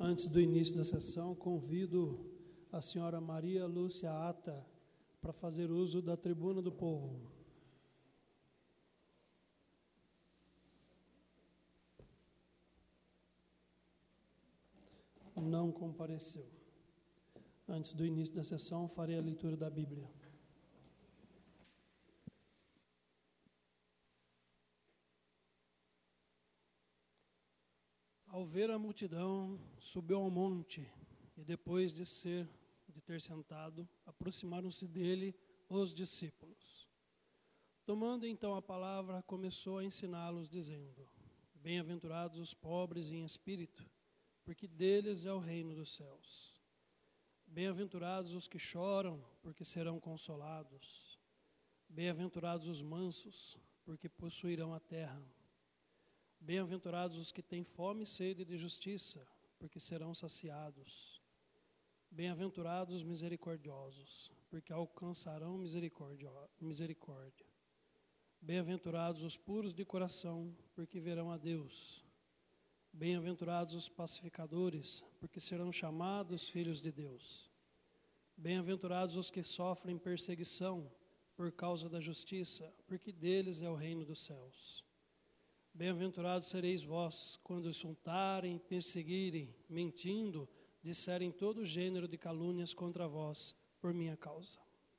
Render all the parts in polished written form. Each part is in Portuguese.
Antes do início da sessão, convido a senhora Maria Lúcia Ata para fazer uso da tribuna do povo. Não compareceu. Antes do início da sessão, farei a leitura da Bíblia. Ao ver a multidão, subiu ao monte, e depois de ter sentado, aproximaram-se dele os discípulos. Tomando então a palavra, começou a ensiná-los, dizendo: Bem-aventurados os pobres em espírito, porque deles é o reino dos céus. Bem-aventurados os que choram, porque serão consolados. Bem-aventurados os mansos, porque possuirão a terra. Bem-aventurados os que têm fome e sede de justiça, porque serão saciados. Bem-aventurados os misericordiosos, porque alcançarão misericórdia. Bem-aventurados os puros de coração, porque verão a Deus. Bem-aventurados os pacificadores, porque serão chamados filhos de Deus. Bem-aventurados os que sofrem perseguição por causa da justiça, porque deles é o reino dos céus. Bem-aventurados sereis vós, quando insultarem, perseguirem, mentindo, disserem todo gênero de calúnias contra vós, por minha causa.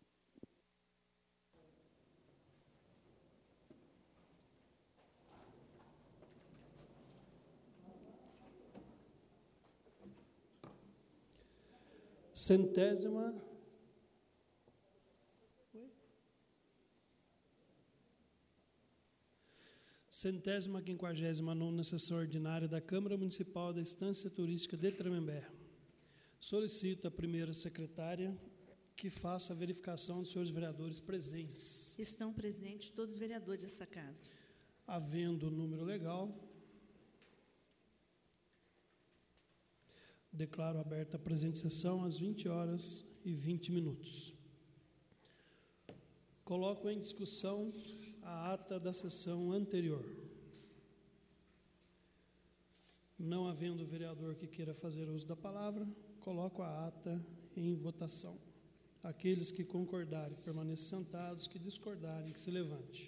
Centésima 59ª sessão ordinária da Câmara Municipal da Estância Turística de Tremembé. Solicito a primeira secretária que faça a verificação dos senhores vereadores presentes. Estão presentes todos os vereadores dessa casa. Havendo o número legal, declaro aberta a presente sessão às 20h20. Coloco em discussão a ata da sessão anterior. Não havendo vereador que queira fazer uso da palavra, coloco a ata em votação. Aqueles que concordarem, permaneçam sentados, que discordarem, que se levante.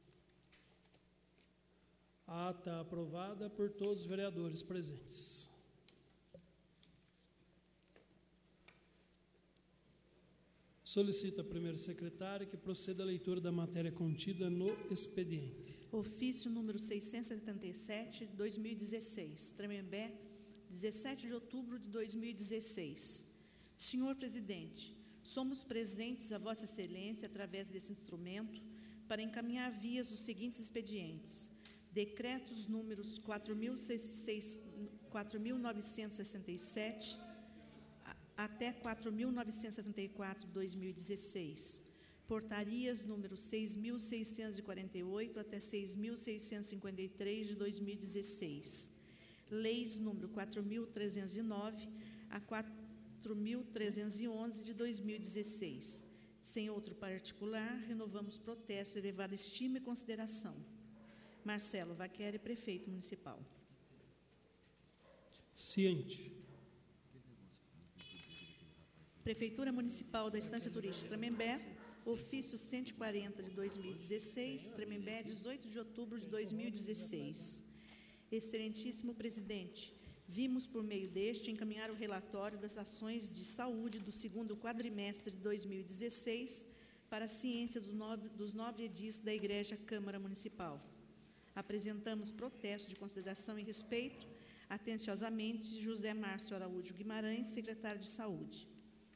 A ata aprovada por todos os vereadores presentes. Solicito a primeira secretária que proceda à leitura da matéria contida no expediente. Ofício número 677, 2016, Tremembé, 17 de outubro de 2016. Senhor Presidente, somos presentes a Vossa Excelência, através desse instrumento, para encaminhar vias os seguintes expedientes. Decretos números 4.967 até 4.974 de 2016. Portarias número 6.648 até 6.653 de 2016. Leis número 4.309 a 4.311 de 2016. Sem outro particular, renovamos protesto, elevada estima e consideração. Marcelo Vaqueri, Prefeito Municipal. Ciente. Prefeitura Municipal da Estância Turística Tremembé, ofício 140 de 2016, Tremembé, 18 de outubro de 2016. Excelentíssimo Presidente, vimos por meio deste encaminhar o relatório das ações de saúde do segundo quadrimestre de 2016 para a ciência dos 9 edis da Igreja Câmara Municipal. Apresentamos protesto de consideração e respeito, atenciosamente, José Márcio Araújo Guimarães, secretário de Saúde.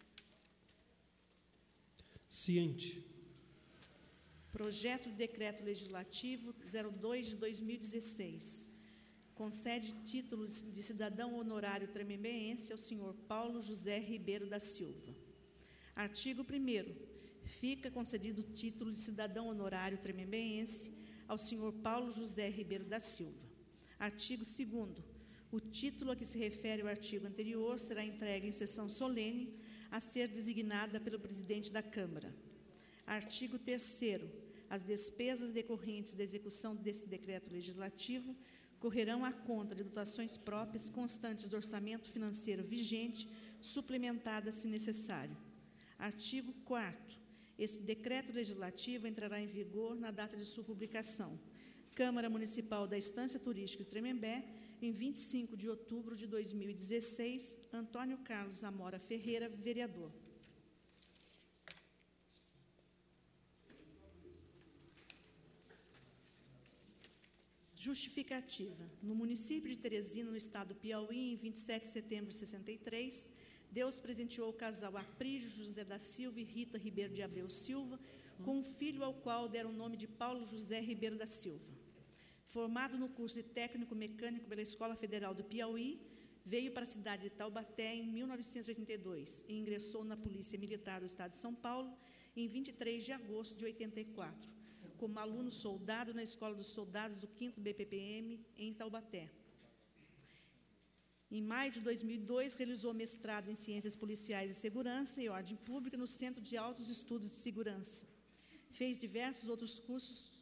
Ciente. Projeto de Decreto Legislativo 02 de 2016. Concede títulos de cidadão honorário tremembeense ao senhor Paulo José Ribeiro da Silva. Artigo 1º. Fica concedido o título de cidadão honorário tremembeense ao senhor Paulo José Ribeiro da Silva. Artigo 2º. O título a que se refere o artigo anterior será entregue em sessão solene a ser designada pelo presidente da Câmara. Artigo 3º. As despesas decorrentes da execução deste decreto legislativo correrão à conta de dotações próprias constantes do orçamento financeiro vigente, suplementadas se necessário. Artigo 4º. Esse decreto legislativo entrará em vigor na data de sua publicação. Câmara Municipal da Estância Turística de Tremembé, em 25 de outubro de 2016, Antônio Carlos Amora Ferreira, vereador. Justificativa. No município de Teresina, no estado do Piauí, em 27 de setembro de 63, Deus presenteou o casal Aprígio José da Silva e Rita Ribeiro de Abreu Silva, com um filho ao qual deram o nome de Paulo José Ribeiro da Silva. Formado no curso de técnico mecânico pela Escola Federal do Piauí, veio para a cidade de Taubaté em 1982 e ingressou na Polícia Militar do Estado de São Paulo em 23 de agosto de 84, como aluno soldado na Escola dos Soldados do 5º BPPM, em Taubaté. Em maio de 2002, realizou mestrado em Ciências Policiais e Segurança e Ordem Pública no Centro de Altos Estudos de Segurança. Fez diversos outros cursos.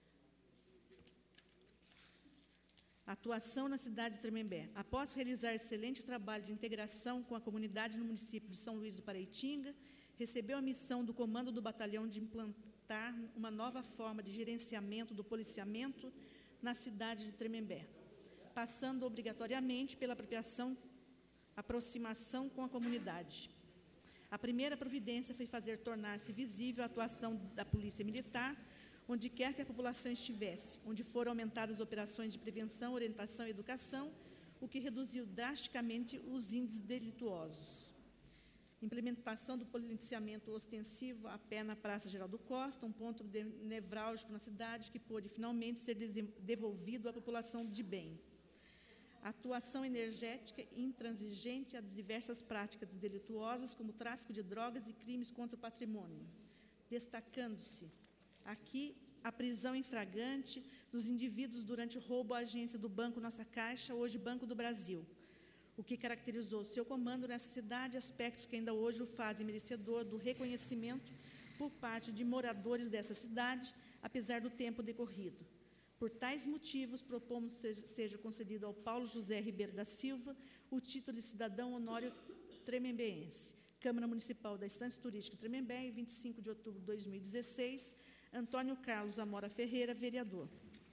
Atuação na cidade de Tremembé. Após realizar excelente trabalho de integração com a comunidade no município de São Luís do Paraitinga, recebeu a missão do comando do batalhão de implantar uma nova forma de gerenciamento do policiamento na cidade de Tremembé, passando obrigatoriamente pela aproximação com a comunidade. A primeira providência foi fazer tornar-se visível a atuação da Polícia Militar, onde quer que a população estivesse, onde foram aumentadas operações de prevenção, orientação e educação, o que reduziu drasticamente os índices delituosos. Implementação do policiamento ostensivo a pé na Praça Geraldo Costa, um ponto nevrálgico na cidade que pôde finalmente ser devolvido à população de bem. Atuação energética e intransigente às diversas práticas delituosas, como tráfico de drogas e crimes contra o patrimônio, destacando-se aqui a prisão em flagrante dos indivíduos durante o roubo à agência do Banco Nossa Caixa, hoje Banco do Brasil, o que caracterizou seu comando nessa cidade, aspectos que ainda hoje o fazem merecedor do reconhecimento por parte de moradores dessa cidade, apesar do tempo decorrido. Por tais motivos, propomos seja concedido ao Paulo José Ribeiro da Silva o título de cidadão honório tremembeense. Câmara Municipal da Estância Turística de Tremembé, em 25 de outubro de 2016, Antônio Carlos Amora Ferreira, vereador.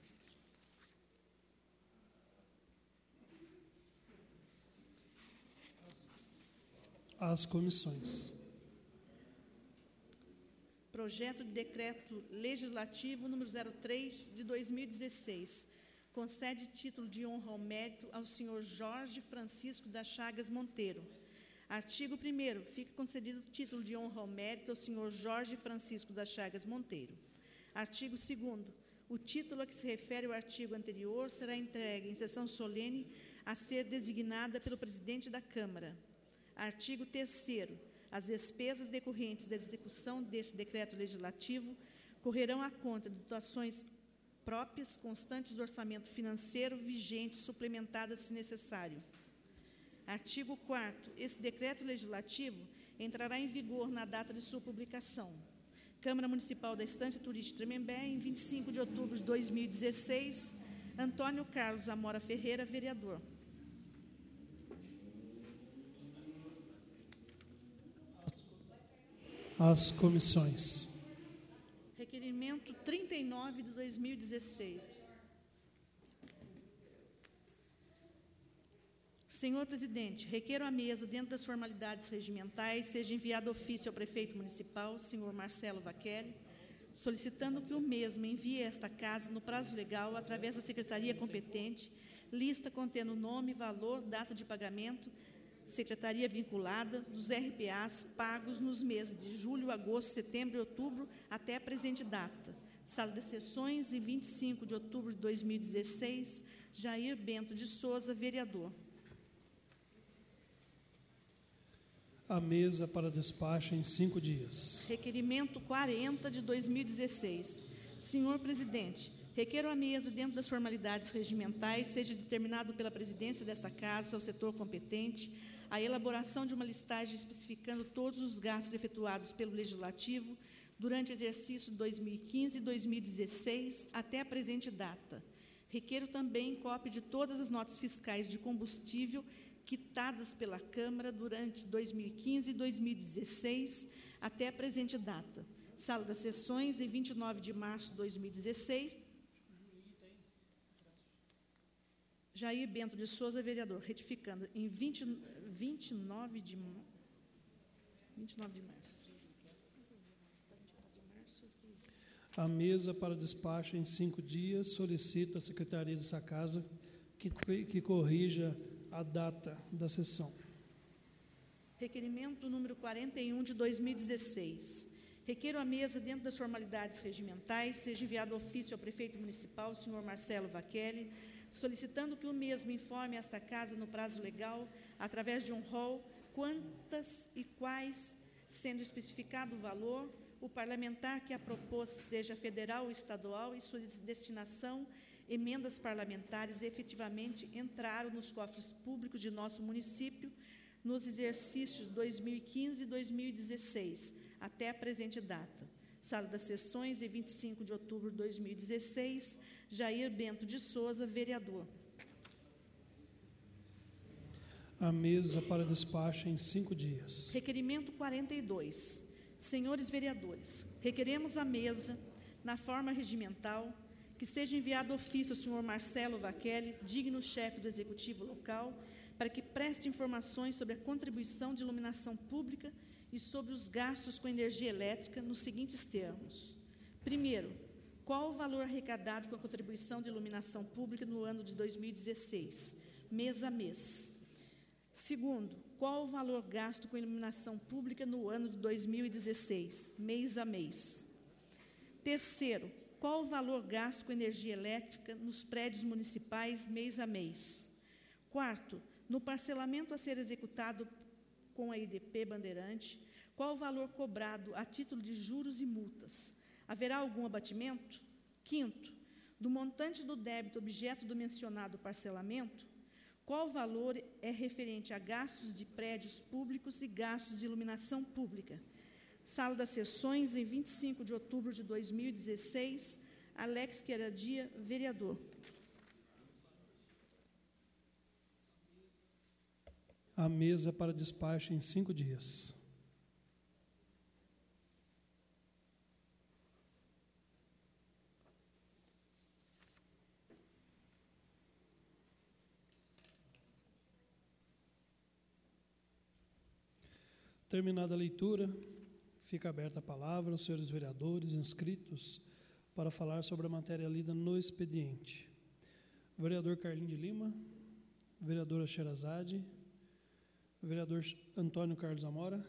As comissões. Projeto de decreto legislativo número 03 de 2016. Concede título de honra ao mérito ao senhor Jorge Francisco das Chagas Monteiro. Artigo 1º. Fica concedido título de honra ao mérito ao senhor Jorge Francisco das Chagas Monteiro. Artigo 2º. O título a que se refere o artigo anterior será entregue em sessão solene a ser designada pelo presidente da Câmara. Artigo 3º. As despesas decorrentes da execução deste decreto legislativo correrão à conta de dotações próprias constantes do orçamento financeiro vigente, suplementadas se necessário. Artigo 4º. Esse decreto legislativo entrará em vigor na data de sua publicação. Câmara Municipal da Estância Turística de Tremembé, em 25 de outubro de 2016, Antônio Carlos Amora Ferreira, vereador. As comissões. Requerimento 39 de 2016. Senhor presidente, requeiro à mesa, dentro das formalidades regimentais, seja enviado ofício ao prefeito municipal, senhor Marcelo Vaqueri, solicitando que o mesmo envie a esta casa, no prazo legal, através da secretaria competente, lista contendo nome, valor, data de pagamento, secretaria vinculada, dos RPAs pagos nos meses de julho, agosto, setembro e outubro, até a presente data. Sala de sessões, em 25 de outubro de 2016, Jair Bento de Souza, vereador. A mesa para despacho em 5 dias. Requerimento 40 de 2016. Senhor presidente, requeiro à mesa, dentro das formalidades regimentais, seja determinado pela presidência desta casa, ao setor competente, a elaboração de uma listagem especificando todos os gastos efetuados pelo Legislativo durante o exercício de 2015 e 2016 até a presente data, Requeiro também cópia de todas as notas fiscais de combustível quitadas pela Câmara durante 2015 e 2016 até a presente data. Sala das Sessões, em 29 de março de 2016. Jair Bento de Souza, vereador, retificando, em 29 de março. A mesa para despacho em 5 dias. Solicito à Secretaria dessa Casa que corrija a data da sessão. Requerimento número 41 de 2016. Requeiro à mesa, dentro das formalidades regimentais, seja enviado ofício ao prefeito municipal, senhor Marcelo Vachelli, solicitando que o mesmo informe a esta Casa no prazo legal, através de um rol, quantas e quais, sendo especificado o valor, o parlamentar que a propôs, seja federal ou estadual, e sua destinação, emendas parlamentares, efetivamente entraram nos cofres públicos de nosso município nos exercícios 2015 e 2016, até a presente data. Sala das Sessões, em 25 de outubro de 2016, Jair Bento de Souza, vereador. A mesa para despacho em 5 dias. Requerimento 42. Senhores vereadores, requeremos à mesa, na forma regimental, que seja enviado ofício ao senhor Marcelo Vachelli, digno chefe do Executivo local, para que preste informações sobre a contribuição de iluminação pública e sobre os gastos com energia elétrica nos seguintes termos. Primeiro, qual o valor arrecadado com a contribuição de iluminação pública no ano de 2016, mês a mês? Segundo, qual o valor gasto com iluminação pública no ano de 2016, mês a mês? Terceiro, qual o valor gasto com energia elétrica nos prédios municipais, mês a mês? Quarto, no parcelamento a ser executado com a IDP Bandeirante, qual o valor cobrado a título de juros e multas? Haverá algum abatimento? Quinto, do montante do débito objeto do mencionado parcelamento, qual valor é referente a gastos de prédios públicos e gastos de iluminação pública? Sala das Sessões, em 25 de outubro de 2016, Alex Queradia, vereador. A mesa para despacho em 5 dias. Terminada a leitura, fica aberta a palavra aos senhores vereadores inscritos para falar sobre a matéria lida no expediente. Vereador Carlinho de Lima, vereadora Sherazade, vereador Antônio Carlos Amora.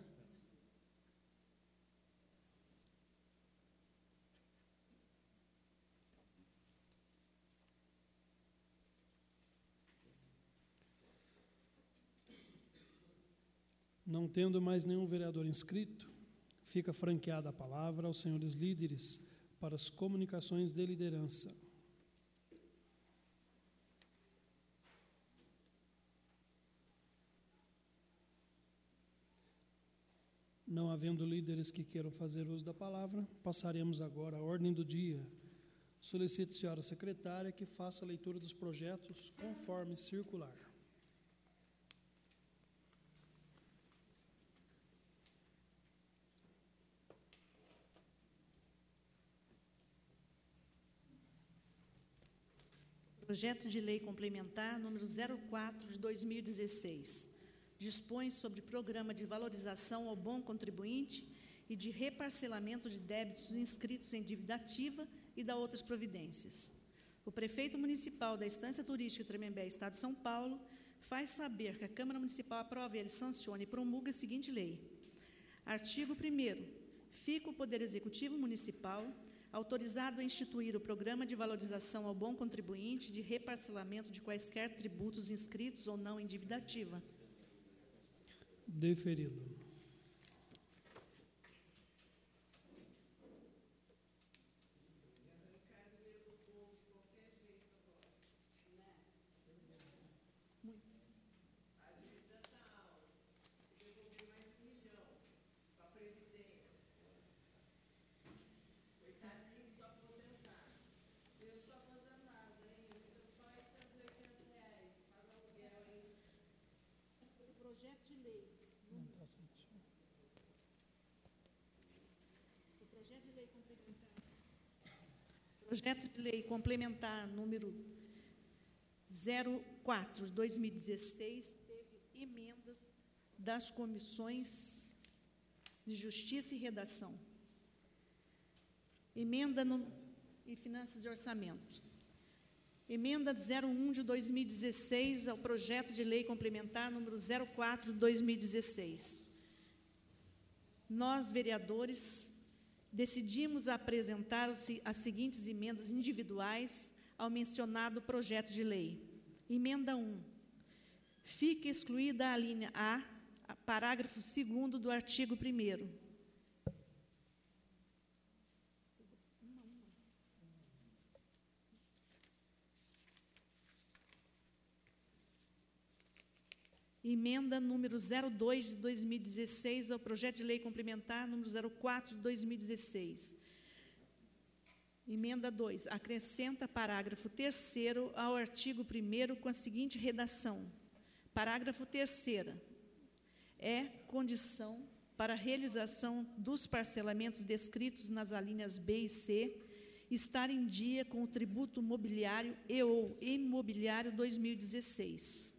Não tendo mais nenhum vereador inscrito, fica franqueada a palavra aos senhores líderes para as comunicações de liderança. Não havendo líderes que queiram fazer uso da palavra, passaremos agora à ordem do dia. Solicito, senhora secretária, que faça a leitura dos projetos conforme circular. Projeto de Lei Complementar número 04 de 2016. Dispõe sobre programa de valorização ao bom contribuinte e de reparcelamento de débitos inscritos em dívida ativa e da outras providências. O prefeito municipal da Estância Turística Tremembé, Estado de São Paulo, faz saber que a Câmara Municipal aprova e ele sancione e promulga a seguinte lei. Artigo 1º. Fica o Poder Executivo Municipal autorizado a instituir o programa de valorização ao bom contribuinte de reparcelamento de quaisquer tributos inscritos ou não em dívida ativa. Deferido. Projeto de lei. Projeto de lei complementar número 04 de 2016 teve emendas das comissões de Justiça e Redação. Emenda e Finanças e Orçamento. Emenda 01 de 2016 ao projeto de lei complementar número 04 de 2016. Nós, vereadores, decidimos apresentar as seguintes emendas individuais ao mencionado projeto de lei. Emenda 1. Fica excluída a linha A, parágrafo 2º do artigo 1º. Emenda número 02 de 2016 ao projeto de lei complementar número 04 de 2016. Emenda 2. Acrescenta parágrafo 3º ao artigo 1º com a seguinte redação. Parágrafo 3º. É condição para a realização dos parcelamentos descritos nas alíneas B e C estar em dia com o tributo mobiliário e ou imobiliário 2016.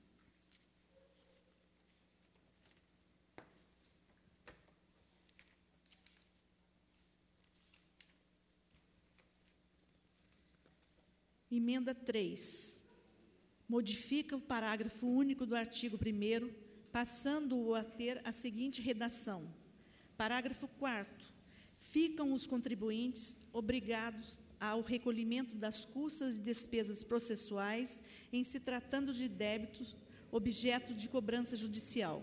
Emenda 3. Modifica o parágrafo único do artigo 1º, passando-o a ter a seguinte redação. Parágrafo 4º. Ficam os contribuintes obrigados ao recolhimento das custas e despesas processuais em se tratando de débitos objeto de cobrança judicial.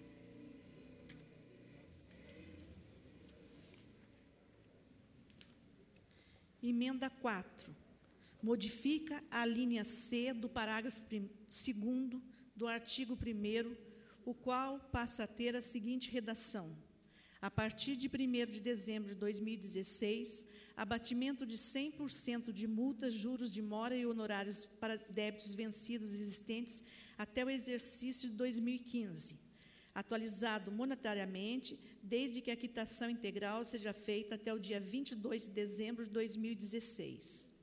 Emenda 4. Modifica a linha C do parágrafo 2º do artigo 1º, o qual passa a ter a seguinte redação. A partir de 1º de dezembro de 2016, abatimento de 100% de multas, juros de mora e honorários para débitos vencidos existentes até o exercício de 2015, atualizado monetariamente, desde que a quitação integral seja feita até o dia 22 de dezembro de 2016.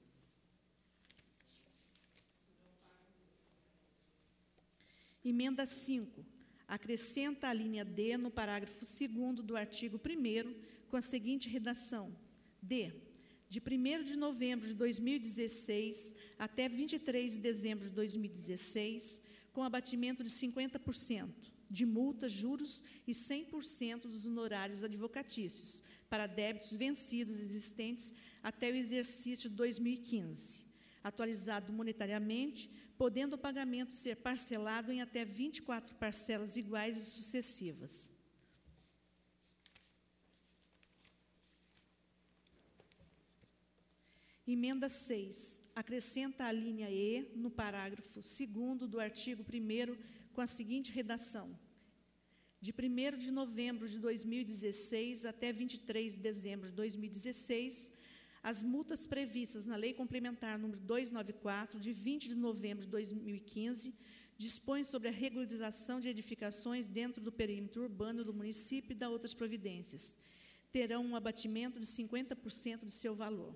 Emenda 5. Acrescenta a linha D no parágrafo 2º do artigo 1º com a seguinte redação. D. De 1º de novembro de 2016 até 23 de dezembro de 2016, com abatimento de 50% de multas, juros e 100% dos honorários advocatícios para débitos vencidos existentes até o exercício de 2015, atualizado monetariamente, podendo o pagamento ser parcelado em até 24 parcelas iguais e sucessivas. Emenda 6. Acrescenta a linha E no parágrafo 2º do artigo 1º com a seguinte redação. De 1º de novembro de 2016 até 23 de dezembro de 2016, as multas previstas na Lei Complementar número 294, de 20 de novembro de 2015, dispõe sobre a regularização de edificações dentro do perímetro urbano do município e da outras providências. Terão um abatimento de 50% de seu valor.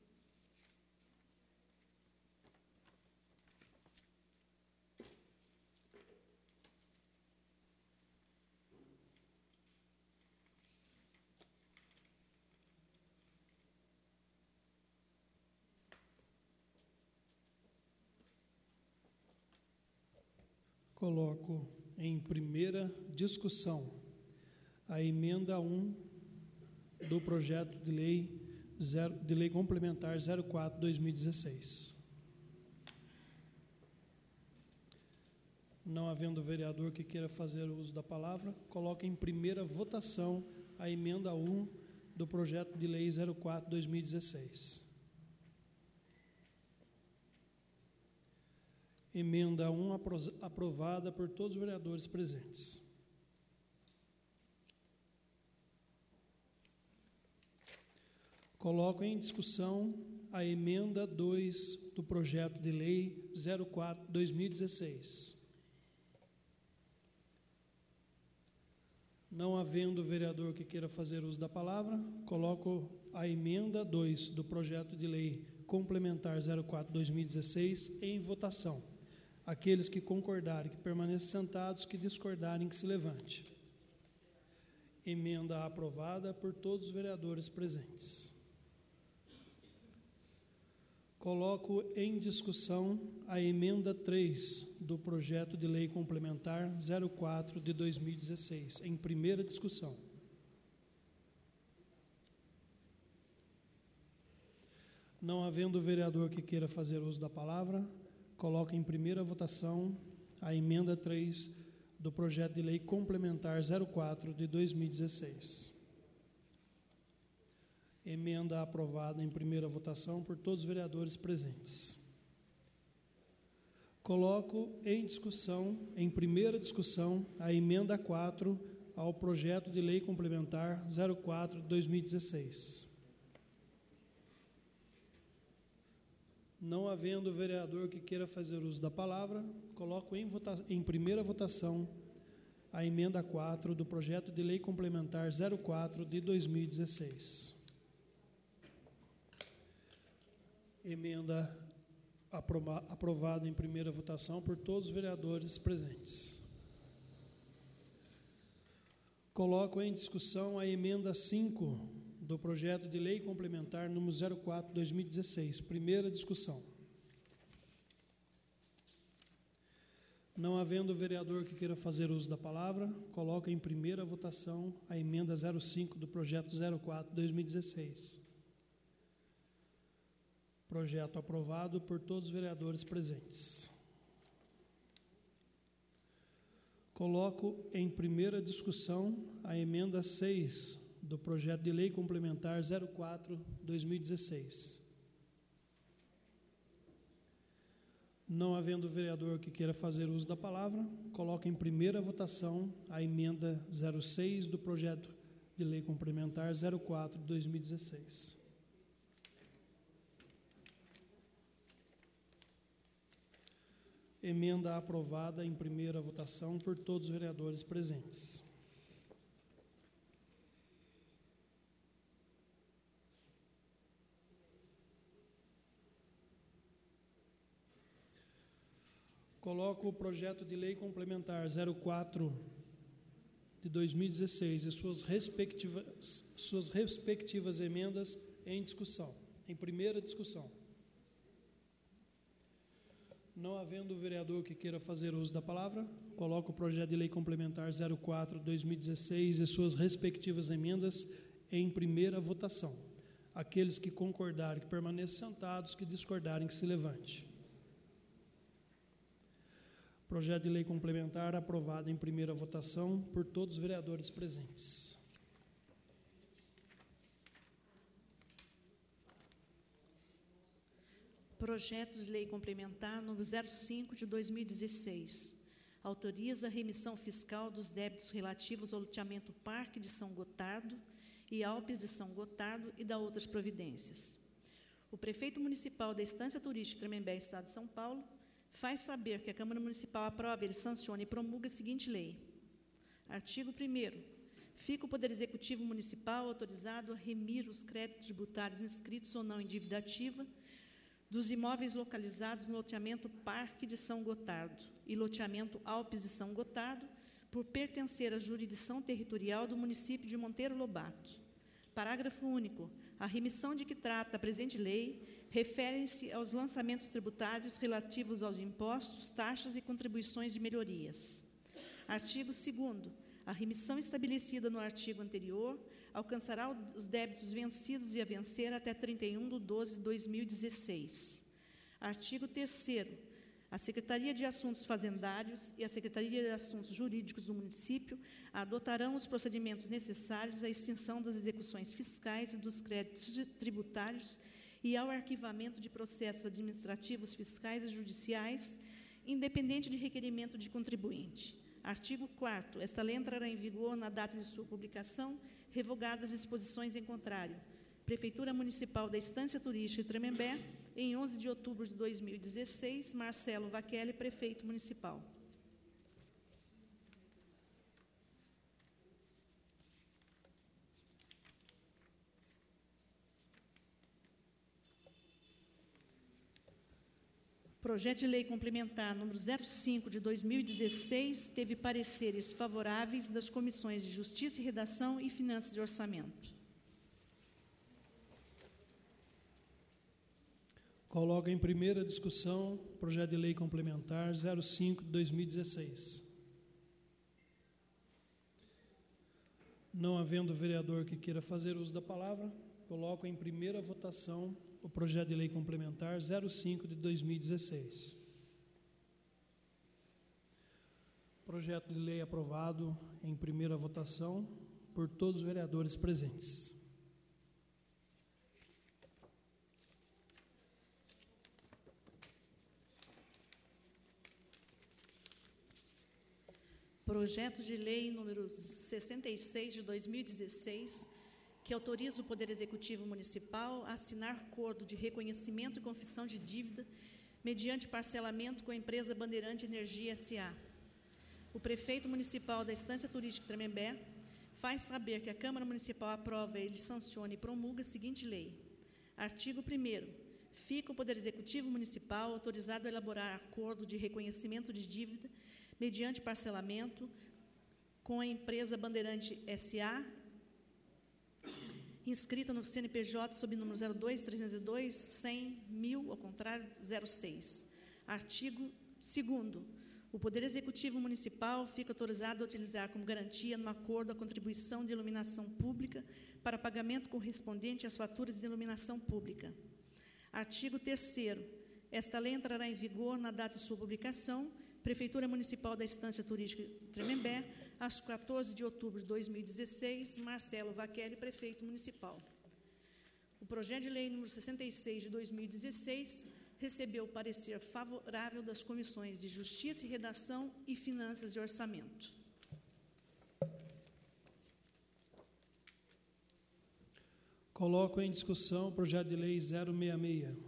Coloco em primeira discussão a emenda 1 do projeto de lei complementar 04/2016. Não havendo vereador que queira fazer uso da palavra, coloco em primeira votação a emenda 1 do projeto de lei 04/2016. Emenda 1 aprovada por todos os vereadores presentes. Coloco em discussão a emenda 2 do projeto de lei 04/2016. Não havendo vereador que queira fazer uso da palavra, coloco a emenda 2 do projeto de lei complementar 04/2016 em votação. Aqueles que concordarem, que permaneçam sentados, que discordarem, que se levante. Emenda aprovada por todos os vereadores presentes. Coloco em discussão a emenda 3 do projeto de lei complementar 04/2016, em primeira discussão. Não havendo vereador que queira fazer uso da palavra, coloco em primeira votação a emenda 3 do projeto de lei complementar 04/2016. Emenda aprovada em primeira votação por todos os vereadores presentes. Coloco em discussão, em primeira discussão, a emenda 4 ao projeto de lei complementar 04/2016. Não havendo vereador que queira fazer uso da palavra, coloco em primeira votação a emenda 4 do projeto de lei complementar 04/2016. Emenda aprovada em primeira votação por todos os vereadores presentes. Coloco em discussão a emenda 5 do projeto de lei complementar número 04/2016, primeira discussão. Não havendo vereador que queira fazer uso da palavra, coloco em primeira votação a emenda 05 do projeto 04/2016. Projeto aprovado por todos os vereadores presentes. Coloco em primeira discussão a emenda 6 do projeto de lei complementar 04/2016. Não havendo vereador que queira fazer uso da palavra, coloco em primeira votação a emenda 06 do projeto de lei complementar 04/2016. Emenda aprovada em primeira votação por todos os vereadores presentes. Coloco o projeto de lei complementar 04/2016 e suas respectivas emendas em discussão, em primeira discussão. Não havendo vereador que queira fazer uso da palavra, coloco o projeto de lei complementar 04/2016 e suas respectivas emendas em primeira votação. Aqueles que concordarem, que permaneçam sentados, que discordarem, que se levante. Projeto de lei complementar aprovado em primeira votação por todos os vereadores presentes. Projeto de lei complementar número 05 de 2016. Autoriza a remissão fiscal dos débitos relativos ao loteamento Parque de São Gotardo e Alpes de São Gotardo e da outras providências. O prefeito municipal da Estância Turística Tremembé, Estado de São Paulo, faz saber que a Câmara Municipal aprova, ele sanciona e promulga a seguinte lei. Artigo 1º. Fica o Poder Executivo Municipal autorizado a remir os créditos tributários inscritos ou não em dívida ativa dos imóveis localizados no loteamento Parque de São Gotardo e loteamento Alpes de São Gotardo, por pertencer à jurisdição territorial do município de Monteiro Lobato. Parágrafo único. A remissão de que trata a presente lei refere-se aos lançamentos tributários relativos aos impostos, taxas e contribuições de melhorias. Artigo 2º. A remissão estabelecida no artigo anterior alcançará os débitos vencidos e a vencer até 31/12/2016. Artigo 3º. A Secretaria de Assuntos Fazendários e a Secretaria de Assuntos Jurídicos do município adotarão os procedimentos necessários à extinção das execuções fiscais e dos créditos tributários e ao arquivamento de processos administrativos, fiscais e judiciais, independente de requerimento de contribuinte. Artigo 4º. Esta lei entrará em vigor na data de sua publicação, revogadas as disposições em contrário. Prefeitura Municipal da Estância Turística de Tremembé, em 11 de outubro de 2016, Marcelo Vaquelli, Prefeito Municipal. Projeto de lei complementar número 05 de 2016 teve pareceres favoráveis das comissões de Justiça e Redação e Finanças e Orçamento. Coloco em primeira discussão o projeto de lei complementar 05 de 2016. Não havendo vereador que queira fazer uso da palavra, coloco em primeira votação o projeto de lei complementar 05 de 2016. Projeto de lei aprovado em primeira votação por todos os vereadores presentes. Projeto de lei número 66 de 2016, que autoriza o Poder Executivo Municipal a assinar acordo de reconhecimento e confissão de dívida mediante parcelamento com a empresa Bandeirante Energia S.A. O prefeito municipal da Estância Turística Tremembé faz saber que a Câmara Municipal aprova, ele sanciona e promulga a seguinte lei. Artigo 1º. Fica o Poder Executivo Municipal autorizado a elaborar acordo de reconhecimento de dívida mediante parcelamento com a empresa Bandeirante S.A., inscrita no CNPJ sob número 02-302, 100.000, ao contrário, 06. Artigo 2º. O Poder Executivo Municipal fica autorizado a utilizar como garantia no acordo a contribuição de iluminação pública para pagamento correspondente às faturas de iluminação pública. Artigo 3º. Esta lei entrará em vigor na data de sua publicação, Prefeitura Municipal da Estância Turística Tremembé, às 14 de outubro de 2016, Marcelo Vaqueri, Prefeito Municipal. O projeto de lei número 66 de 2016 recebeu parecer favorável das comissões de Justiça e Redação e Finanças e Orçamento. Coloco em discussão o projeto de lei 066.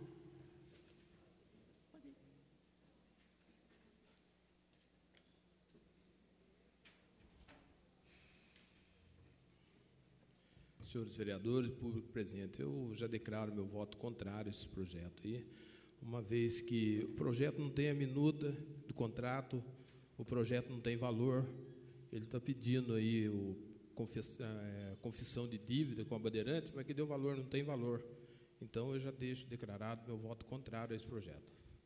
Senhores vereadores, público presente, eu já declaro meu voto contrário a esse projeto aí, uma vez que o projeto não tem a minuta do contrato, o projeto não tem valor, ele está pedindo aí confissão de dívida com a Bandeirantes, mas que deu valor, não tem valor. Então, eu já deixo declarado meu voto contrário a esse projeto.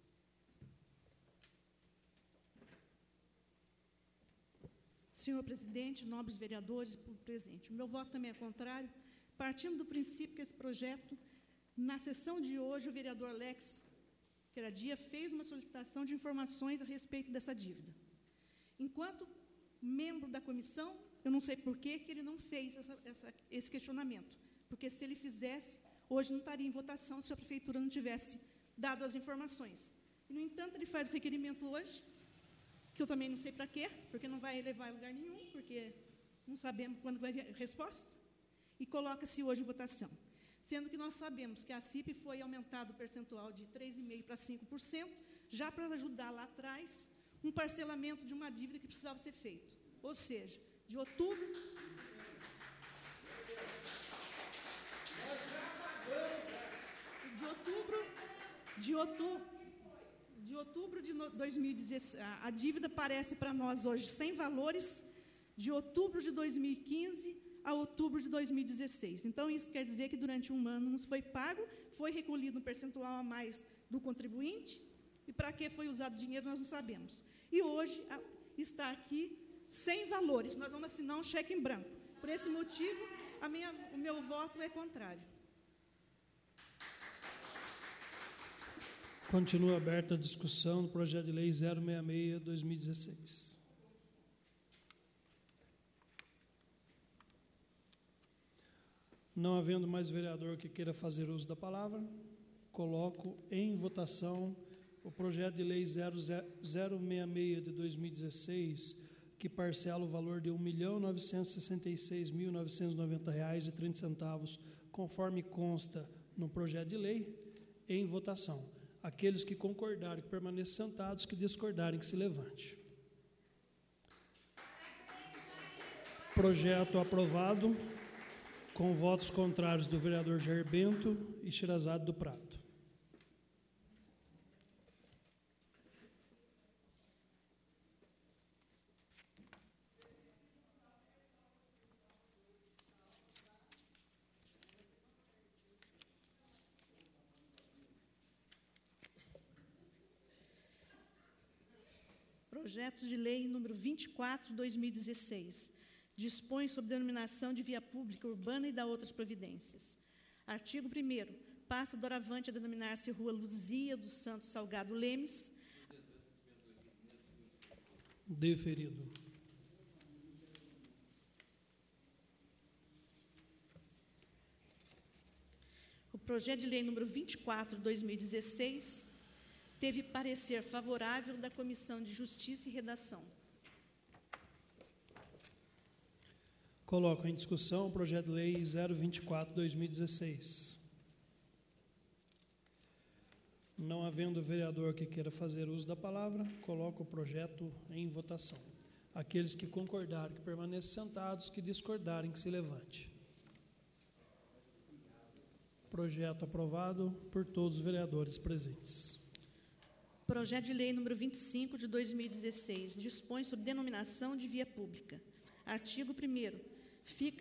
Senhor presidente, nobres vereadores, público presente, o meu voto também é contrário, partindo do princípio que esse projeto, na sessão de hoje, o vereador Alex Queradia fez uma solicitação de informações a respeito dessa dívida. Enquanto membro da comissão, eu não sei por que ele não fez esse questionamento, porque se ele fizesse, hoje não estaria em votação se a prefeitura não tivesse dado as informações. E, no entanto, ele faz o requerimento hoje, que eu também não sei para quê, porque não vai levar a lugar nenhum, porque não sabemos quando vai vir a resposta, e coloca-se hoje em votação. Sendo que nós sabemos que a CIP foi aumentado o percentual de 3,5% para 5%, já para ajudar lá atrás um parcelamento de uma dívida que precisava ser feito. Ou seja, de outubro... De outubro de 2016, a dívida parece para nós hoje sem valores, de outubro de 2015 a outubro de 2016. Então, isso quer dizer que durante um ano não foi pago, foi recolhido um percentual a mais do contribuinte, e para que foi usado o dinheiro nós não sabemos. E hoje está aqui sem valores, nós vamos assinar um cheque em branco. Por esse motivo, o meu voto é contrário. Continua aberta a discussão do projeto de lei 066/2016. Não havendo mais vereador que queira fazer uso da palavra, coloco em votação o projeto de lei 066/2016, que parcela o valor de R$ 1.966.990,30, conforme consta no projeto de lei, em votação. Aqueles que concordarem, que permaneçam sentados, que discordarem, que se levante. Projeto aprovado, com votos contrários do vereador Jair Bento e Sherazade do Prado. Projeto de lei número 24/2016, dispõe sobre denominação de via pública urbana e da outras providências. Artigo 1º, passa doravante a denominar-se Rua Luzia dos Santos Salgado Lemes. Deferido. O projeto de lei número 24/2016 teve parecer favorável da Comissão de Justiça e Redação. Coloco em discussão o projeto de lei 024/2016. Não havendo vereador que queira fazer uso da palavra, coloco o projeto em votação. Aqueles que concordarem que permaneçam sentados, que discordarem que se levante. Projeto aprovado por todos os vereadores presentes. Projeto de lei número 25/2016, dispõe sobre denominação de via pública. Artigo 1º, fica...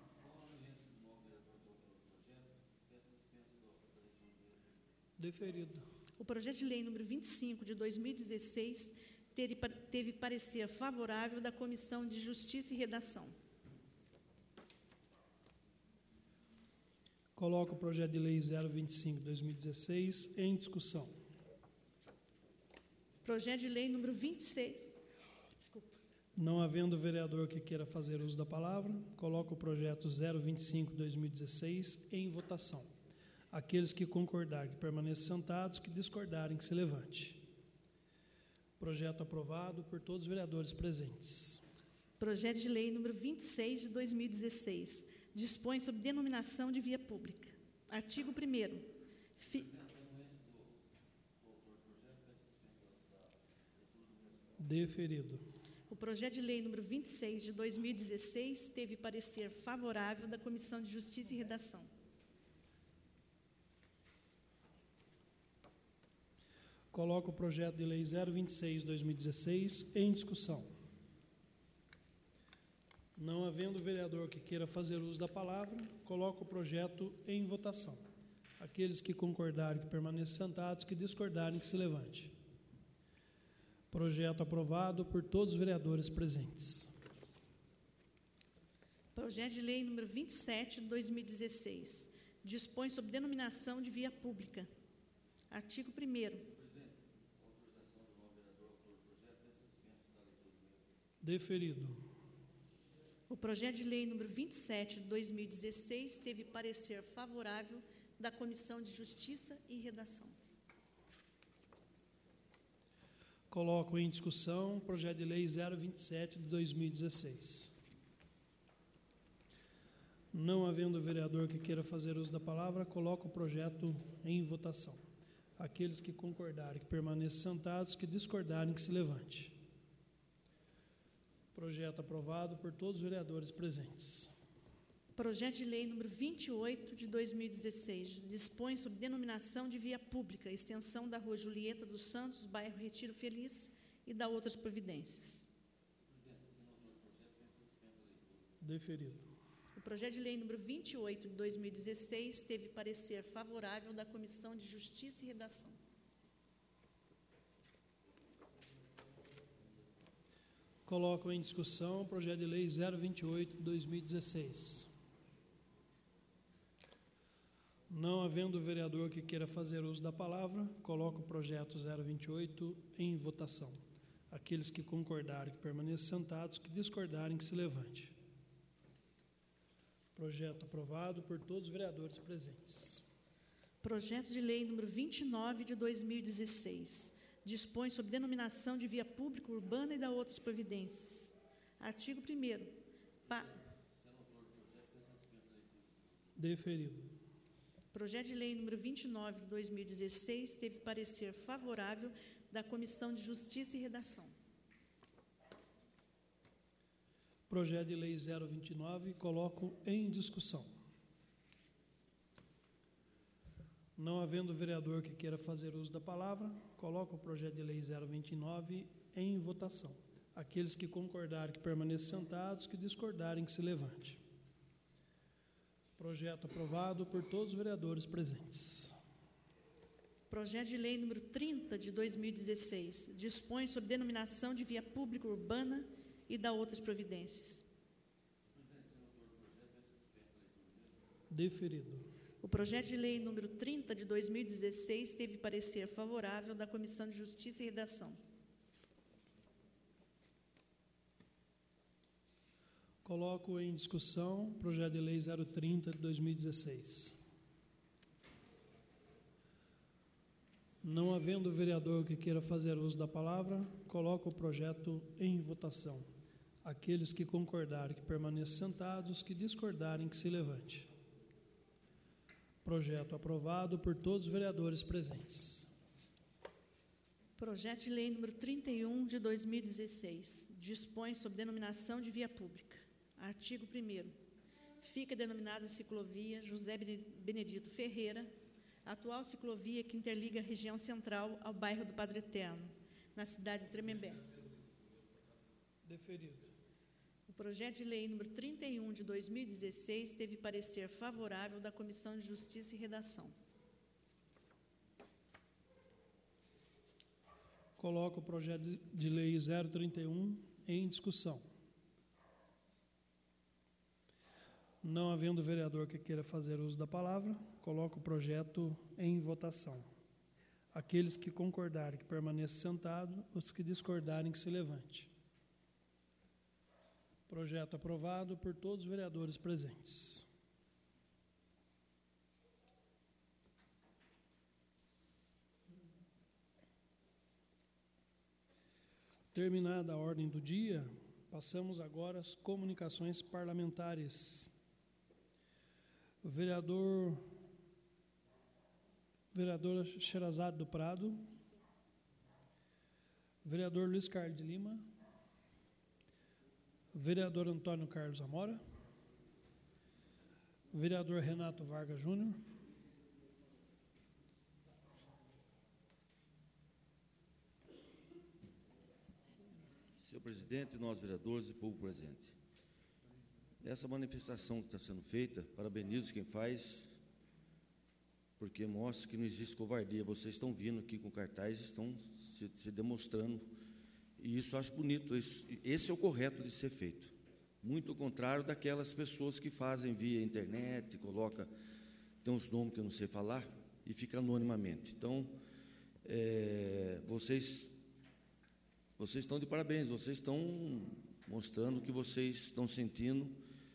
Deferido. O projeto de lei número 25/2016 teve parecer favorável da Comissão de Justiça e Redação. Coloco o projeto de lei 025/2016 em discussão. Projeto de lei número 26. Desculpa. Não havendo vereador que queira fazer uso da palavra, coloco o projeto 025/2016 em votação. Aqueles que concordarem que permaneçam sentados, que discordarem que se levante. Projeto aprovado por todos os vereadores presentes. Projeto de lei número 26/2016, dispõe sobre denominação de via pública. Artigo 1º. Deferido. O projeto de lei número 26/2016 teve parecer favorável da Comissão de Justiça e Redação. Coloco o projeto de lei 026/2016 em discussão. Não havendo vereador que queira fazer uso da palavra, coloco o projeto em votação. Aqueles que concordarem que permaneçam sentados, que discordarem que se levante. Projeto aprovado por todos os vereadores presentes. Projeto de lei número 27/2016, dispõe sobre denominação de via pública. Artigo 1º. Deferido. O projeto de lei número 27/2016 teve parecer favorável da Comissão de Justiça e Redação. Coloco em discussão o projeto de lei 027/2016. Não havendo vereador que queira fazer uso da palavra, coloco o projeto em votação. Aqueles que concordarem que permaneçam sentados, que discordarem que se levante. Projeto aprovado por todos os vereadores presentes. Projeto de lei número 28/2016, dispõe sobre denominação de via pública, extensão da Rua Julieta dos Santos, bairro Retiro Feliz, e da outras providências. Deferido. O projeto de lei número 28/2016 teve parecer favorável da Comissão de Justiça e Redação. Coloco em discussão o projeto de lei 028/2016. Não havendo vereador que queira fazer uso da palavra, coloco o projeto 028 em votação. Aqueles que concordarem que permaneçam sentados, que discordarem que se levante. Projeto aprovado por todos os vereadores presentes. Projeto de lei número 29/2016, dispõe sobre denominação de via pública urbana e da outras providências. Artigo 1º. Deferido. Projeto de lei número 29/2016 teve parecer favorável da Comissão de Justiça e Redação. Projeto de lei 029, coloco em discussão. Não havendo vereador que queira fazer uso da palavra, coloco o projeto de lei 029 em votação. Aqueles que concordarem que permaneçam sentados, que discordarem que se levante. Projeto aprovado por todos os vereadores presentes. Projeto de Lei número 30, de 2016, dispõe sobre denominação de via pública urbana e dá outras providências. Deferido. O projeto de lei número 30, de 2016, teve parecer favorável da Comissão de Justiça e Redação. Coloco em discussão o projeto de lei 030 de 2016. Não havendo vereador que queira fazer uso da palavra, coloco o projeto em votação. Aqueles que concordarem que permaneçam sentados, que discordarem que se levante. Projeto aprovado por todos os vereadores presentes. Projeto de lei número 31, de 2016, dispõe sobre denominação de via pública. Artigo 1º. Fica denominada ciclovia José Benedito Ferreira, atual ciclovia que interliga a região central ao bairro do Padre Eterno, na cidade de Tremembé. Deferido. O projeto de lei número 31, de 2016, teve parecer favorável da Comissão de Justiça e Redação. Coloco o projeto de lei 031 em discussão. Não havendo vereador que queira fazer uso da palavra, coloco o projeto em votação. Aqueles que concordarem que permaneçam sentados, os que discordarem que se levante. Projeto aprovado por todos os vereadores presentes. Terminada a ordem do dia, passamos agora às comunicações parlamentares. O vereadora Sherazade do Prado, vereador Luiz Carlos de Lima, vereador Antônio Carlos Amora, vereador Renato Vargas Júnior, Senhor presidente, nós vereadores e povo presente. Essa manifestação que está sendo feita, parabenizo quem faz, porque mostra que não existe covardia. Vocês estão vindo aqui com cartaz, estão se demonstrando, e isso eu acho bonito. Esse é o correto de ser feito. Muito ao contrário daquelas pessoas que fazem via internet, tem uns nomes que eu não sei falar, e fica anonimamente. Então, vocês estão de parabéns, vocês estão mostrando o que vocês estão sentindo.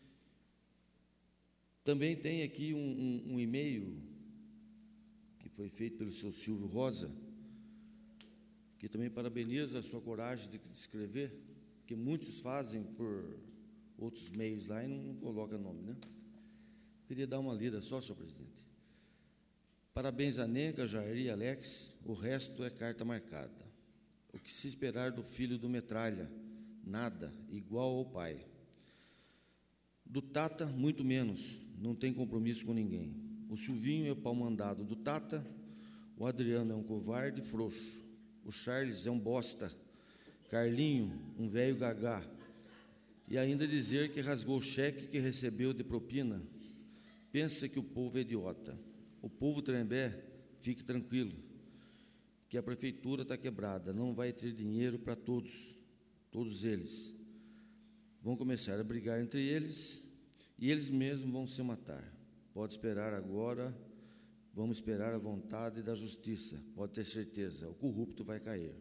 Também tem aqui um e-mail que foi feito pelo seu Silvio Rosa, que também parabeniza a sua coragem de escrever, que muitos fazem por outros meios lá e não coloca nome, né? Queria dar uma lida só, senhor presidente. Parabéns a Nenca, Jair e Alex, o resto é carta marcada. O que se esperar do filho do Metralha? Nada, igual ao pai. Do Tata, muito menos, não tem compromisso com ninguém. O Silvinho é o pau-mandado do Tata, o Adriano é um covarde frouxo, o Charles é um bosta, Carlinho, um velho gagá, e ainda dizer que rasgou o cheque que recebeu de propina. Pensa que o povo é idiota. O povo Tremembé, fique tranquilo, que a prefeitura está quebrada, não vai ter dinheiro para todos eles. Vão começar a brigar entre eles e eles mesmos vão se matar. Pode esperar agora, vamos esperar a vontade da justiça, pode ter certeza, o corrupto vai cair.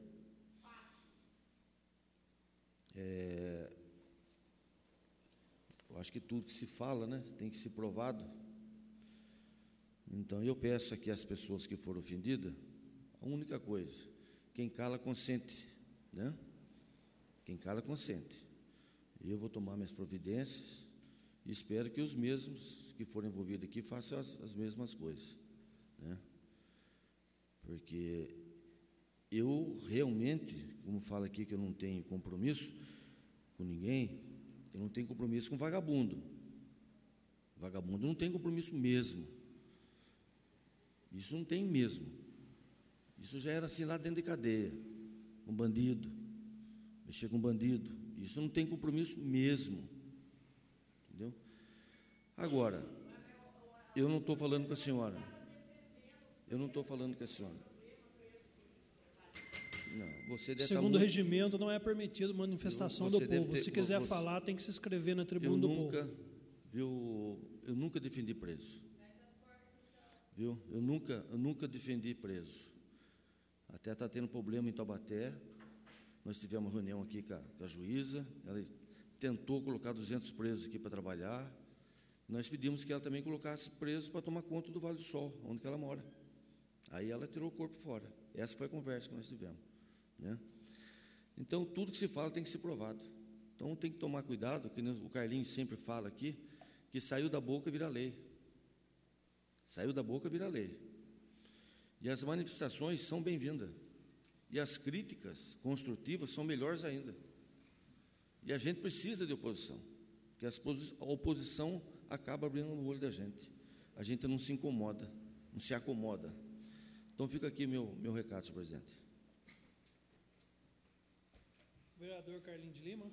Eu acho que tudo que se fala, né, tem que ser provado. Então, eu peço aqui às pessoas que foram ofendidas, a única coisa, quem cala consente, né? Quem cala consente. Eu vou tomar minhas providências e espero que os mesmos que forem envolvidos aqui façam as mesmas coisas, né? Porque eu realmente, como fala aqui que eu não tenho compromisso com ninguém, eu não tenho compromisso com vagabundo. Vagabundo não tem compromisso mesmo. Isso não tem mesmo. Isso já era assim lá dentro de cadeia. Um bandido, mexer com um bandido. Isso não tem compromisso mesmo. Entendeu? Agora, eu não estou falando com a senhora. Eu não estou falando com a senhora. Não, você deve Segundo o regimento, não é permitido manifestação do povo. Se quiser falar, tem que se inscrever na tribuna do povo. Eu nunca defendi preso. Viu? Eu nunca defendi preso. Até está tendo problema em Taubaté. Nós tivemos uma reunião aqui com a juíza. Ela tentou colocar 200 presos aqui para trabalhar. Nós pedimos que ela também colocasse presos para tomar conta do Vale do Sol, onde que ela mora. Aí ela tirou o corpo fora. Essa foi a conversa que nós tivemos, né? Então, tudo que se fala tem que ser provado. Então, tem que tomar cuidado, que o Carlinhos sempre fala aqui, que saiu da boca vira lei. Saiu da boca vira lei. E as manifestações são bem-vindas. E as críticas construtivas são melhores ainda. E a gente precisa de oposição, porque a oposição acaba abrindo o olho da gente. A gente não se incomoda, não se acomoda. Então, fica aqui meu recado, senhor presidente. Vereador Carlinhos de Lima.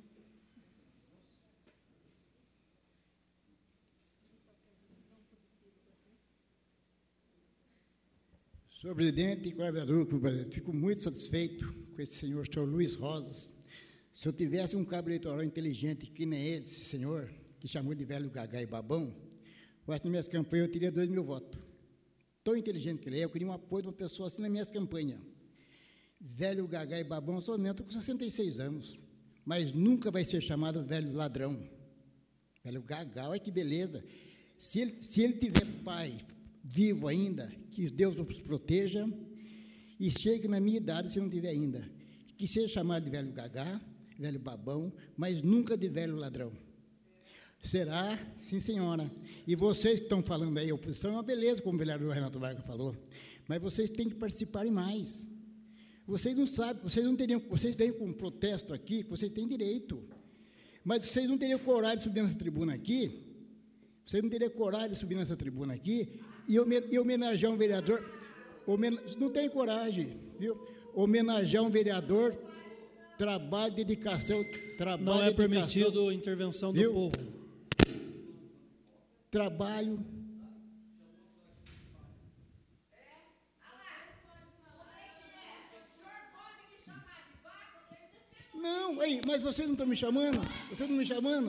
Senhor presidente e colaborador, fico muito satisfeito com esse senhor Luiz Rosas. Se eu tivesse um cabo eleitoral inteligente, que nem ele, esse senhor, que chamou de velho gagá e babão, eu acho que nas minhas campanhas eu teria 2.000 votos. Tão inteligente que ele é, eu queria um apoio de uma pessoa assim nas minhas campanhas. Velho gagá e babão, somente com 66 anos, mas nunca vai ser chamado velho ladrão. Velho gagá, olha que beleza. Se ele tiver pai vivo ainda, que Deus os proteja, e chegue na minha idade, se não tiver ainda, que seja chamado de velho gagá, velho babão, mas nunca de velho ladrão. Será? Sim, senhora. E vocês que estão falando aí, a oposição é uma beleza, como o vereador Renato Vargas falou, mas vocês têm que participarem mais. Vocês não sabem, vocês vêm com um protesto aqui, que vocês têm direito, mas vocês não teriam coragem de subir nessa tribuna aqui, e homenagear um vereador, não tem coragem, viu? Homenagear um vereador, trabalho, dedicação, não é permitido intervenção do povo. Trabalho. Não, aí, mas vocês não estão me chamando? Vocês não me chamando?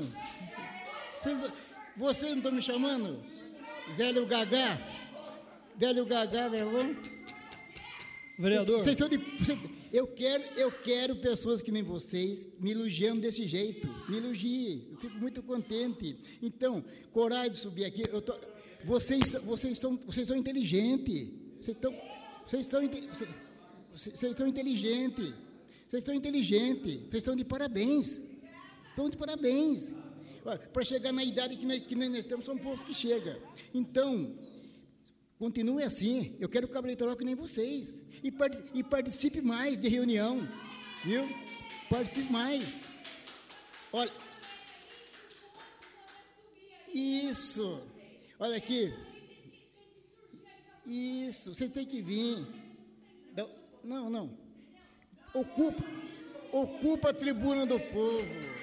Vocês não estão me chamando? Velho gagá, vereador. Vereador. Eu quero pessoas que nem vocês me elogiando desse jeito. Me elogiem, eu fico muito contente. Então, coragem de subir aqui. Vocês são inteligentes. Vocês estão inteligentes. Vocês estão de parabéns. Para chegar na idade que nós temos, são poucos que chegam. Então, continue assim. Eu quero cabo eleitoral que nem vocês. E participe mais de reunião. Viu? Participe mais. Olha. Isso. Olha aqui. Isso. Vocês têm que vir. Não. Ocupa a tribuna do povo.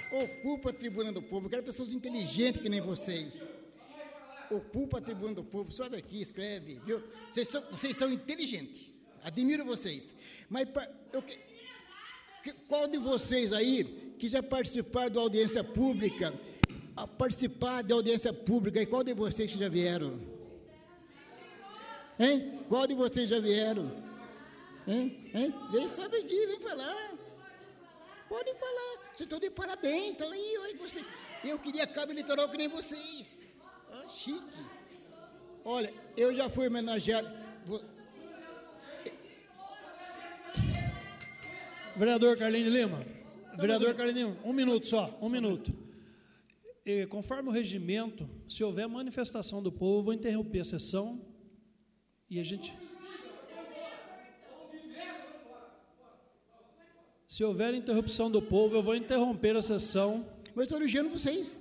Eu quero pessoas inteligentes que nem vocês. Ocupa a tribuna do povo. Sobe aqui, escreve, viu? Vocês são inteligentes. Admiro vocês. Mas qual de vocês aí que já participaram da audiência pública? E qual de vocês que já vieram? Hein? Qual de vocês já vieram? Hein? Vem, sobe aqui, vem falar. Podem falar. Vocês estão de parabéns. Estão aí, eu queria cabo eleitoral que nem vocês. Chique. Olha, eu já fui homenageado. Vereador Carlinhos de Lima. Vereador Carlinhos, um minuto. E, conforme o regimento, se houver manifestação do povo, eu vou interromper a sessão e a gente... Se houver interrupção do povo, eu vou interromper a sessão. Mas eu estou elogiando vocês.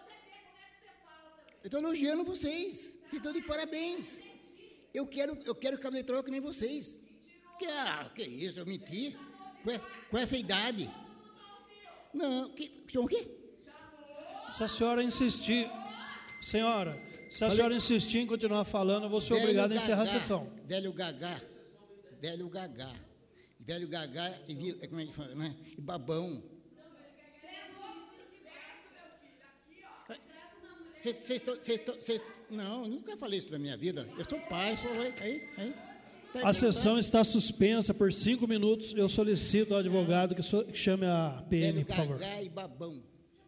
Vocês estão de parabéns. Eu quero cabo eleitoral que nem vocês. Que isso, eu menti? Com essa idade. Não, o quê? Se a senhora insistir, Se a senhora insistir em continuar falando, eu vou ser obrigado a encerrar a sessão. Velho Gagá e como é que fala, né? E babão. Não, nunca falei isso na minha vida. Eu sou pai, sou aí. A sessão está suspensa por 5 minutos. Eu solicito ao advogado que chame a PM, por favor. Velho Gagá e babão.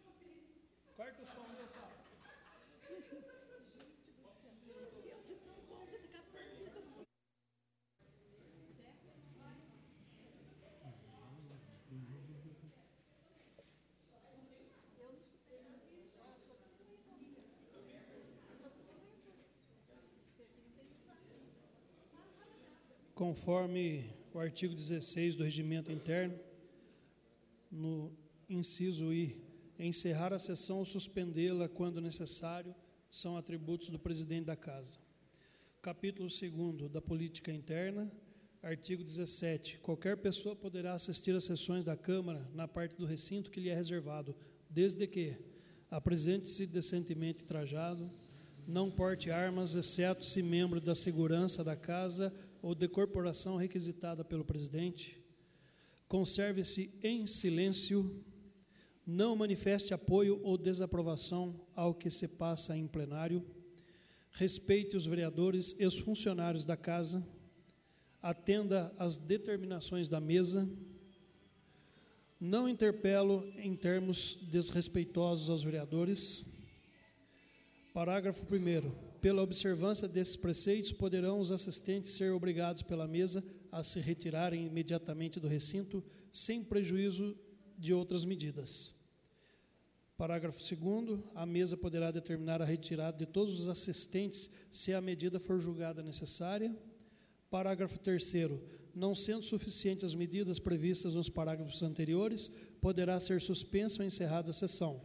Conforme o artigo 16 do Regimento Interno, no inciso I, encerrar a sessão ou suspendê-la quando necessário são atributos do presidente da Casa. Capítulo 2º da Política Interna, artigo 17. Qualquer pessoa poderá assistir às sessões da Câmara na parte do recinto que lhe é reservado, desde que apresente-se decentemente trajado, não porte armas, exceto se membro da segurança da Casa ou de corporação requisitada pelo presidente, conserve-se em silêncio, não manifeste apoio ou desaprovação ao que se passa em plenário, respeite os vereadores e os funcionários da Casa, atenda às determinações da mesa, não interpelo em termos desrespeitosos aos vereadores. Parágrafo 1º. Pela observância desses preceitos, poderão os assistentes ser obrigados pela mesa a se retirarem imediatamente do recinto, sem prejuízo de outras medidas. Parágrafo 2º. A mesa poderá determinar a retirada de todos os assistentes, se a medida for julgada necessária. Parágrafo 3º. Não sendo suficientes as medidas previstas nos parágrafos anteriores, poderá ser suspensa ou encerrada a sessão.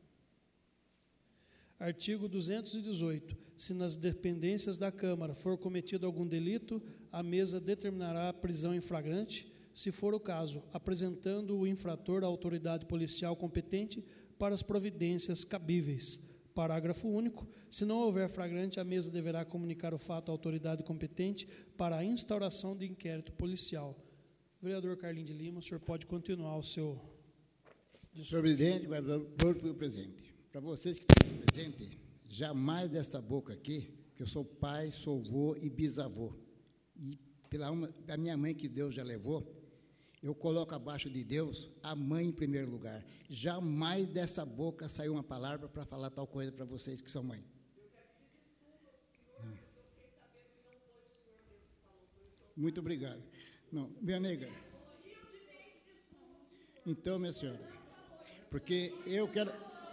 Artigo 218. Se nas dependências da Câmara for cometido algum delito, a mesa determinará a prisão em flagrante, se for o caso, apresentando o infrator à autoridade policial competente para as providências cabíveis. Parágrafo único. Se não houver flagrante, a mesa deverá comunicar o fato à autoridade competente para a instauração de inquérito policial. Vereador Carlinhos de Lima, o senhor pode continuar o seu... Senhor presidente, vereador presente. Para vocês que estão presentes, jamais dessa boca aqui, que eu sou pai, sou avô e bisavô, e pela alma da minha mãe que Deus já levou, eu coloco abaixo de Deus a mãe em primeiro lugar. Jamais dessa boca saiu uma palavra para falar tal coisa para vocês que são mãe. Muito obrigado. Não, minha nega. Então, minha senhora, porque eu quero...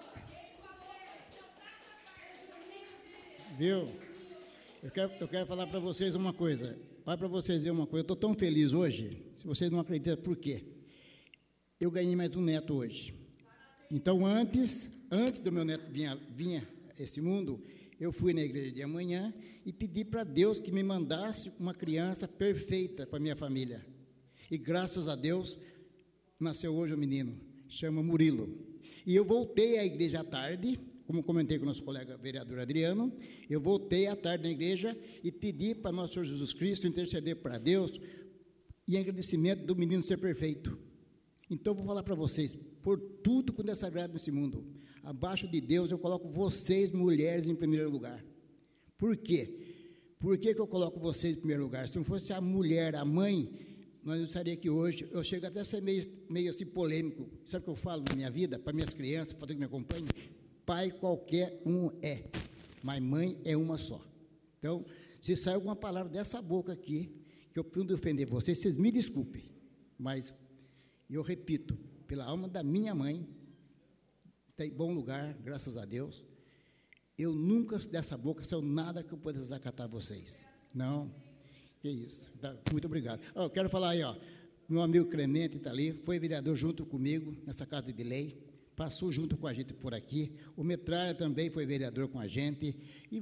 Viu? Eu quero falar para vocês uma coisa. Vai para vocês verem uma coisa. Eu estou tão feliz hoje, se vocês não acreditam, por quê? Eu ganhei mais um neto hoje. Então, antes do meu neto vir a esse mundo, eu fui na igreja de amanhã e pedi para Deus que me mandasse uma criança perfeita para minha família. E graças a Deus, nasceu hoje um menino, chama Murilo. E eu voltei à igreja à tarde, como comentei com o nosso colega vereador Adriano, eu voltei à tarde na igreja e pedi para nosso Senhor Jesus Cristo interceder para Deus em agradecimento do menino ser perfeito. Então, eu vou falar para vocês, por tudo quanto é sagrado nesse mundo, abaixo de Deus, eu coloco vocês, mulheres, em primeiro lugar. Por quê? Por que eu coloco vocês em primeiro lugar? Se não fosse a mulher, a mãe, nós não estaria aqui hoje. Eu chego até a ser meio assim polêmico. Sabe o que eu falo na minha vida, para minhas crianças, para que me acompanhem? Pai qualquer um é, mas mãe é uma só. Então, se sair alguma palavra dessa boca aqui, que eu pude ofender vocês me desculpem, mas eu repito, pela alma da minha mãe, está em bom lugar, graças a Deus, eu nunca dessa boca saiu nada que eu pudesse desacatar vocês. Não, que isso. Tá, muito obrigado. Eu quero falar aí, meu amigo Clemente está ali, foi vereador junto comigo nessa casa de lei, passou junto com a gente por aqui, o Metralha também foi vereador com a gente, e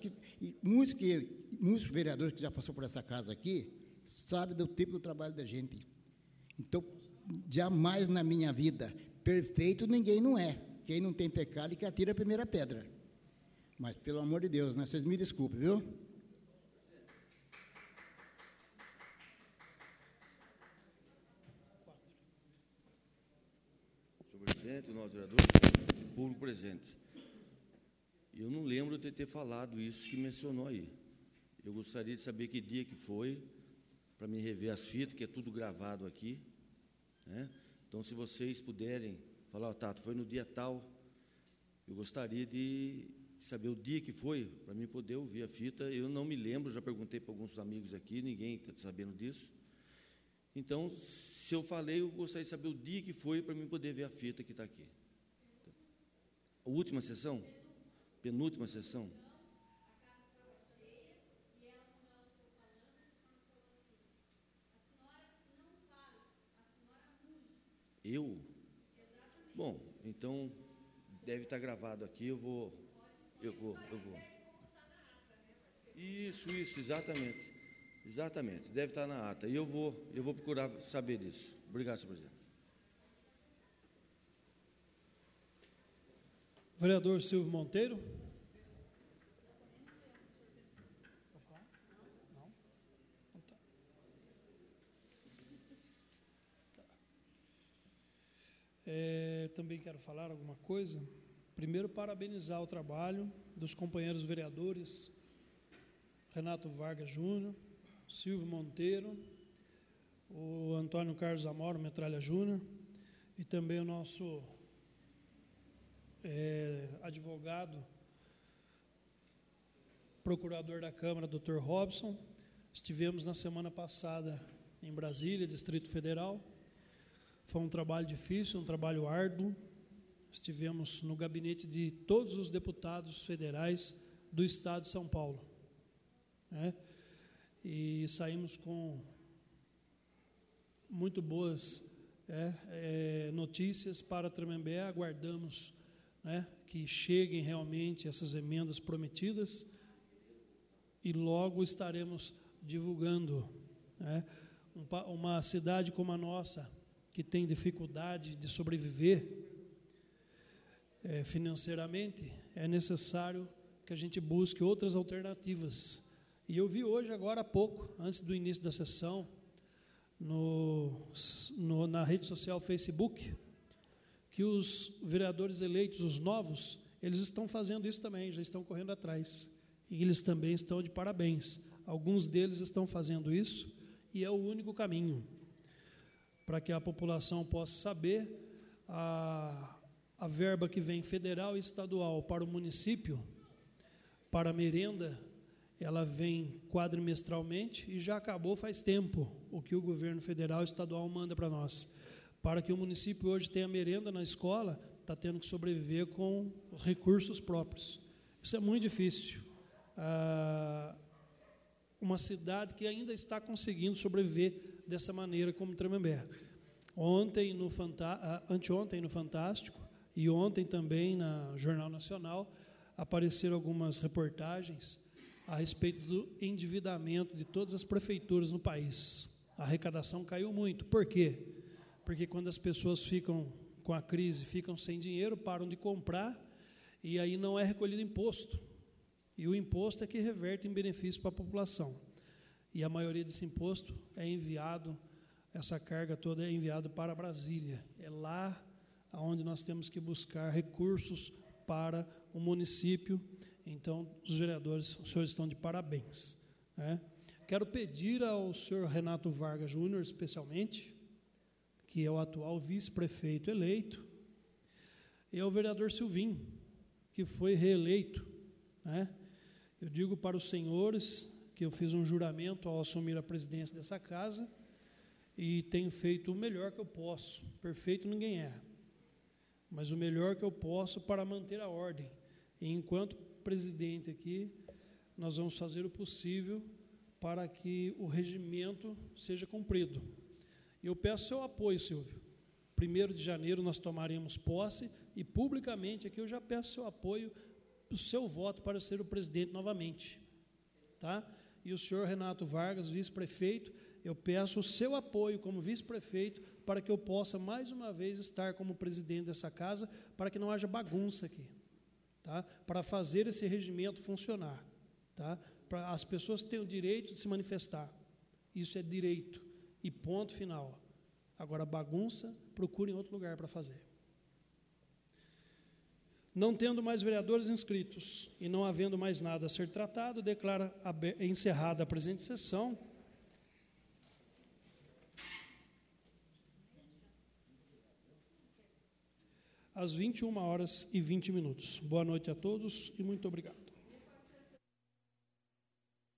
muitos vereadores que já passaram por essa casa aqui, sabem do tipo do trabalho da gente. Então, jamais na minha vida, perfeito ninguém não é, quem não tem pecado que atira a primeira pedra, Mas, pelo amor de Deus, né? Vocês me desculpem, viu? Senhor presidente, nós vereadores, público presente. Eu não lembro de ter falado isso que mencionou aí. Eu gostaria de saber que dia que foi, para me rever as fitas, que é tudo gravado aqui, né? Então, se vocês puderem falar, ó, Tato, foi no dia tal, eu gostaria de saber o dia que foi, para mim poder ouvir a fita. Eu não me lembro, já perguntei para alguns amigos aqui, ninguém está sabendo disso. Então, se eu falei, eu gostaria de saber o dia que foi, para mim poder ver a fita que está aqui. A última sessão? Penúltima sessão? Eu? Bom, então deve estar gravado aqui, eu vou. Isso, exatamente, deve estar na ata, e eu vou procurar saber disso. Obrigado, senhor presidente. Vereador Silvio Monteiro. Também quero falar alguma coisa. Primeiro, parabenizar o trabalho dos companheiros vereadores Renato Vargas Júnior, Silvio Monteiro, o Antônio Carlos Amaro Metralha Júnior e também o nosso advogado, procurador da Câmara, Dr. Robson. Estivemos na semana passada em Brasília, Distrito Federal. Foi um trabalho difícil, um trabalho árduo. Estivemos no gabinete de todos os deputados federais do Estado de São Paulo, né? E saímos com muito boas notícias para Tremembé. Aguardamos, né, que cheguem realmente essas emendas prometidas e logo estaremos divulgando, né? Uma cidade como a nossa, que tem dificuldade de sobreviver financeiramente, é necessário que a gente busque outras alternativas. E eu vi hoje, agora há pouco, antes do início da sessão, na rede social Facebook, que os vereadores eleitos, os novos, eles estão fazendo isso também, já estão correndo atrás. E eles também estão de parabéns. Alguns deles estão fazendo isso e é o único caminho para que a população possa saber a verba que vem federal e estadual para o município, para a merenda, ela vem quadrimestralmente e já acabou faz tempo o que o governo federal e estadual manda para nós. Para que o município hoje tenha merenda na escola, está tendo que sobreviver com recursos próprios. Isso é muito difícil. Uma cidade que ainda está conseguindo sobreviver dessa maneira como Tremembé. Anteontem no Fantástico e ontem também na Jornal Nacional apareceram algumas reportagens a respeito do endividamento de todas as prefeituras no país. A arrecadação caiu muito. Por quê? Porque quando as pessoas ficam com a crise, ficam sem dinheiro, param de comprar e aí não é recolhido imposto. E o imposto é que reverte em benefício para a população. E a maioria desse imposto é enviado, essa carga toda é enviada para Brasília. É lá onde nós temos que buscar recursos para o município. Então, os vereadores, os senhores estão de parabéns, né? Quero pedir ao senhor Renato Vargas Júnior, especialmente, que é o atual vice-prefeito eleito, e ao vereador Silvinho, que foi reeleito, né? Eu digo para os senhores que eu fiz um juramento ao assumir a presidência dessa casa e tenho feito o melhor que eu posso. Perfeito ninguém é, mas o melhor que eu posso para manter a ordem. E enquanto presidente aqui, nós vamos fazer o possível para que o regimento seja cumprido. Eu peço seu apoio, Silvio. 1º de janeiro nós tomaremos posse e publicamente aqui eu já peço seu apoio, o seu voto para ser o presidente novamente, tá? E o senhor Renato Vargas, vice-prefeito, eu peço o seu apoio como vice-prefeito para que eu possa mais uma vez estar como presidente dessa casa, para que não haja bagunça aqui, tá? Para fazer esse regimento funcionar, tá? Para as pessoas terem o direito de se manifestar. Isso é direito e ponto final. Agora, bagunça, procurem outro lugar para fazer. Não tendo mais vereadores inscritos e não havendo mais nada a ser tratado, declara encerrada a presente sessão. Às 21h20. Boa noite a todos e muito obrigado.